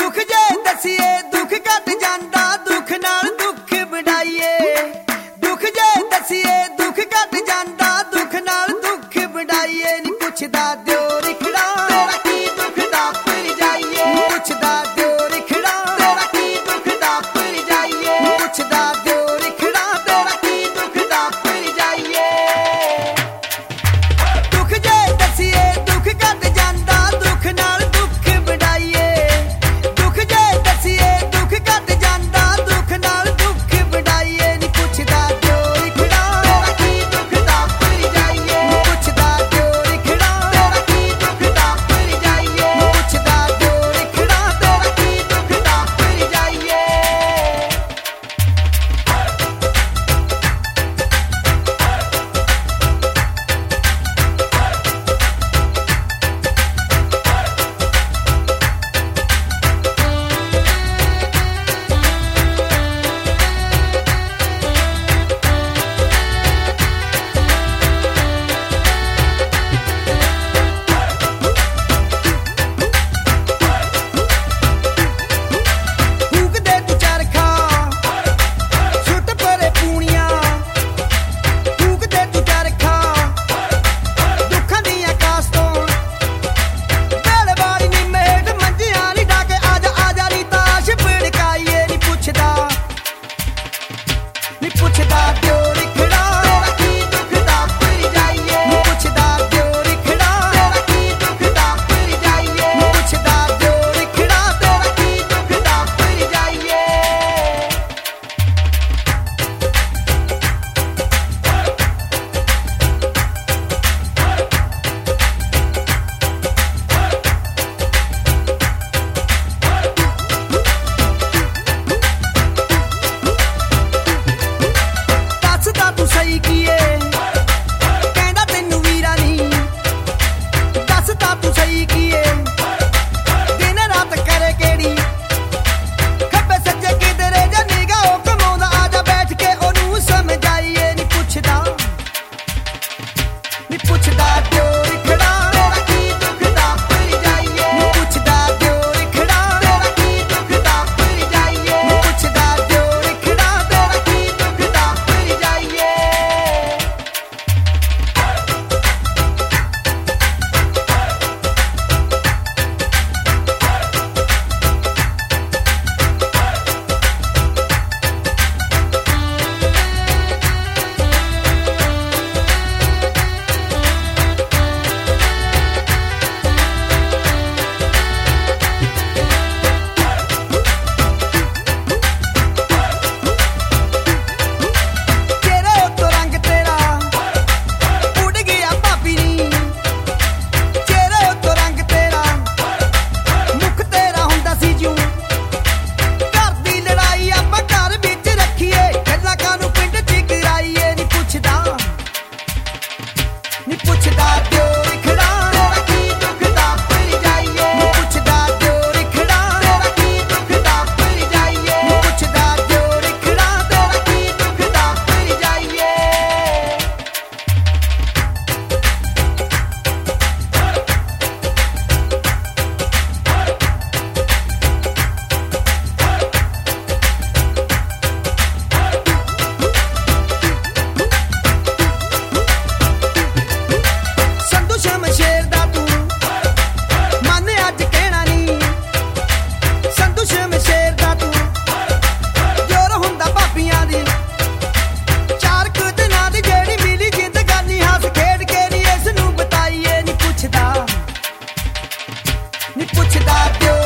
दुख जे दसिए दुख घट जांदा दुख नाल दुख वडाइए दुख जे दसिए दुख घट जांदा दुख नाल दुख वडाइए नी पुछदा दिओ रिखड़ा तेरा की दुख दा पर जाइए पुछदा दिओ रिखड़ा तेरा की दुख दा पर जाइए पुछदा दिओ रिखड़ा तेरा की दुख दा पर जाइए दुख जे दसिए दुख घट जांदा दुख नाल दुख वडाइए दुख जे दसिए दुख घट जांदा दुख नाल दुख वडाइए नी पुछदा दिओ रिखड़ा तेरा की दुख दा पर जाइए पुछदा दिओ रिखड़ा तेरा की दुख दा पर जाइए पुछदा दिओ रिखड़ा तेरा की दुख दा पर जाइए फूक दे तू चरखा सुट परे पूनियां फूक दे तू चरखा दुखां दियां कास तो बेड़ बारी नी मेट मंजियां नी डाके आजा आजा नी ताश पड़काइए नी पुछदा दिओ रिखड़ा तेरा की दुख दा पर जाइए नी पुछदा दिओ रिखड़ा तेरा की दुख दा पर जाइए नी पुछदा दिओ रिखड़ा तेरा की दुख दा पर जाइए ਦੱਸਦਾ ਤੂੰ ਸਹੀ ਕੀਏ ਕਹਿੰਦਾ ਤੈਨੂੰ ਵੀਰਾ ਨਹੀਂ ਦੱਸਦਾ ਤੂੰ ਸਹੀ ਕੀਏ ਦਿਨ ਰਾਤ ਕਰੇ ਕਿਹੜੀ ਖੱਬੇ ਸੱਜੇ ਕਿਧਰੇ ਜਾਂ ਨਿਗਾਹ ਉਹ ਕਮਾਉਂਦਾ ਆਜਾ ਬੈਠ ਕੇ ਉਹਨੂੰ ਸਮਝਾਈਏ ਨੀ ਪੁਛਦਾ ਦਿਓ ਰਿਖੜਾ ਤੇਰਾ ਕੀ ਦੁੱਖ ਦਾ ਪਰ ਜਾਈਏ ਨੀ ਪੁਛਦਾ ਦਿਓ ਰਿਖੜਾ ਤੇਰਾ ਕੀ ਦੁੱਖ ਦਾ ਪਰ ਜਾਈਏ ਨੀ ਪੁਛਦਾ ਦਿਓ ਰਿਖੜਾ ਤੇਰਾ ਕੀ ਦੁੱਖ ਦਾ ਪਰ ਜਾਈਏ ਤੇਰੇ ਉੱਤੋਂ ਰੰਗ ਤੇਰਾ ਉੱਡ ਗਿਆ ਭਾਬੀ ਨੀ ਤੇਰੇ ਉੱਤੋਂ ਰੰਗ ਤੇਰਾ ਮੁੱਖ ਤੇਰਾ ਹੁੰਦਾ ਸੀ ਜੂ ਘਰ ਦੀ ਲੜਾਈ ਆਪਾਂ ਘਰ ਵਿੱਚ ਰੱਖੀਏ ਗੱਲਾਂ ਕਾਨੂੰ ਪਿੰਡ 'ਚ ਕਰਾਈਏ ਨੀ ਪੁਛਦਾ ਦਿਓ ਰਿਖੜਾ ਤੇਰਾ ਕੀ ਦੁੱਖ ਦਾ ਪਰ ਜਾਈਏ ਨੀ ਪੁਛਦਾ ਦਿਓ ਰਿਖੜਾ ਤੇਰਾ ਕੀ ਦੁੱਖ ਦਾ ਪਰ ਜਾਈਏ ਨੀ ਪੁਛਦਾ ਦਿਓ ਰਿਖੜਾ ਤੇਰਾ ਕੀ ਦੁੱਖ ਦਾ ਪਰ ਜਾਈਏ ਸੰਧੂ ਸ਼ਮਸ਼ੇਰ ਦਾ ਤੂੰ ਮਨ ਅੱਜ ਕਹਿਣਾ ਨੀ ਸੰਧੂ ਸ਼ਮਸ਼ੇਰ ਦਾ ਤੂੰ ਜੋਰ ਹੁੰਦਾ ਭਾਬੀਆਂ ਦੀ ਚਾਰ ਕੁ ਦਿਨਾਂ ਦੀ ਜਿਹੜੀ ਮਿਲੀ ਜ਼ਿੰਦਗਾਨੀ ਹੱਸ ਖੇਡ ਕੇ ਨੀ ਇਸ ਨੂੰ ਬਤਾਈਏ ਨੀ ਪੁਛਦਾ ਦਿਓ